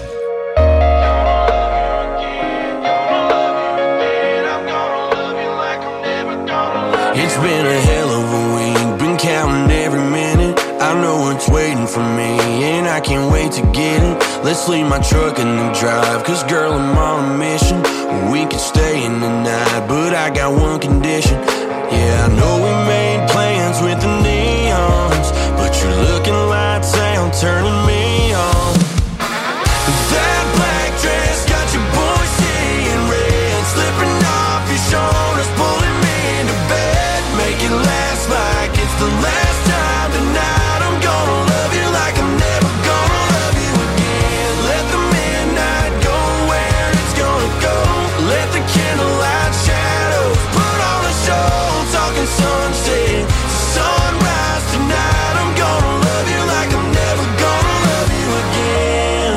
It's been a hell of a week, been counting every minute. I know it's waiting for me, and I can't wait to get it. Let's leave my truck in the drive, 'cause girl, I'm on a mission. We could stay in the night, but I got one condition. Yeah, I know we made plans with the neons, but you're looking lights out, turning me on. That black dress got your boy seeing red, slipping off your shoulders, pulling me into bed. Make it last like it's the last time tonight. I'm gonna love you like I'm never gonna love you again. Let the midnight go where it's gonna go. Let the candlelight shadows put on a show. Talking sunset, sunrise tonight. I'm gonna love you like I'm never gonna love you again.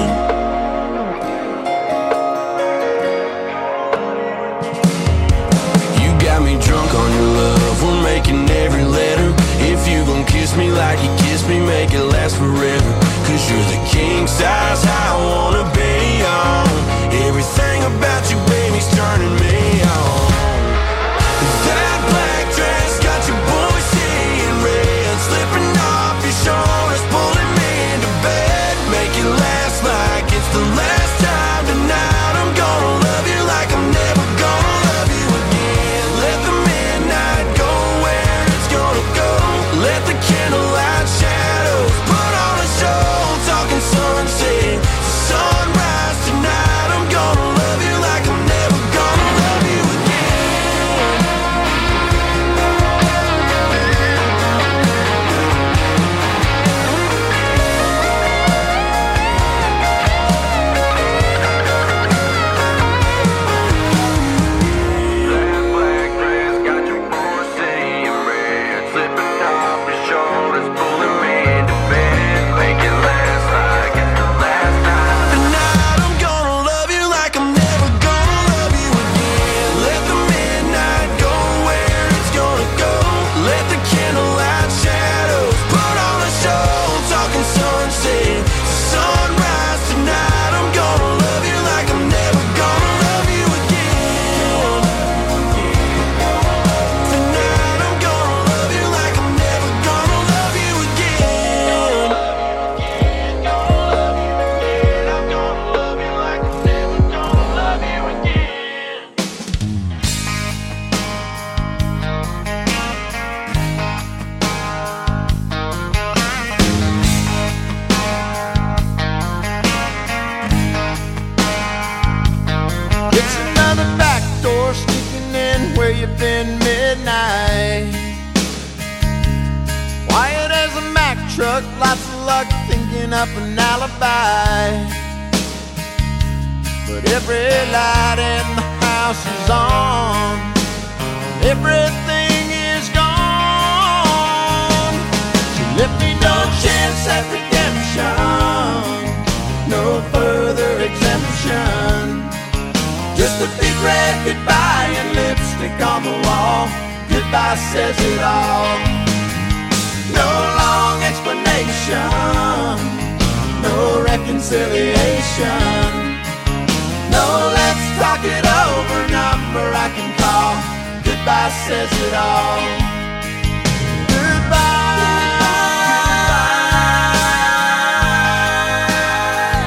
You got me drunk on your love, we're making every letter. If you gon' kiss me like you kiss me, make it last forever. 'Cause you're the king size I wanna be on. Everything about you, baby's turning me on. That black dress got your boy seeing red, slipping off your shoulders, pulling me into bed. Make it last like it's the last time tonight. I'm gonna love you like I'm never gonna love you again. Let the midnight go where it's gonna go. Let the candlelight shadows put on a show. Talking sunset, clean up an alibi. But every light in the house is on, everything is gone. She left me no chance at redemption, no further exemption. Just a big red goodbye and lipstick on the wall. Goodbye says it all. No long explanation, no reconciliation. No, let's talk it over, number I can call. Goodbye says it all. Goodbye.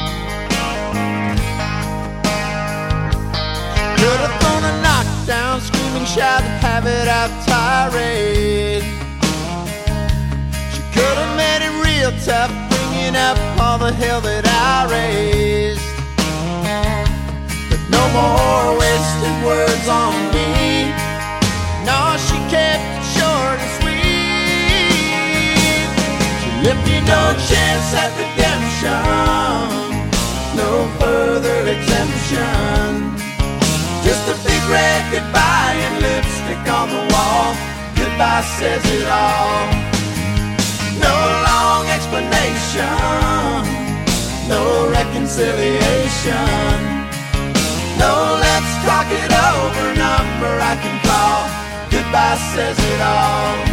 Could have thrown a knockdown, screaming, shout, and have it out tirade. She could have made it real tough, bringing up all the hell that I raised. No more wasted words on me. No, she kept it short and sweet. She left me no chance at redemption, no further exemption. Just a big red goodbye and lipstick on the wall. Goodbye says it all. No long explanation, no reconciliation. No, let's talk it over, number I can call. Goodbye says it all.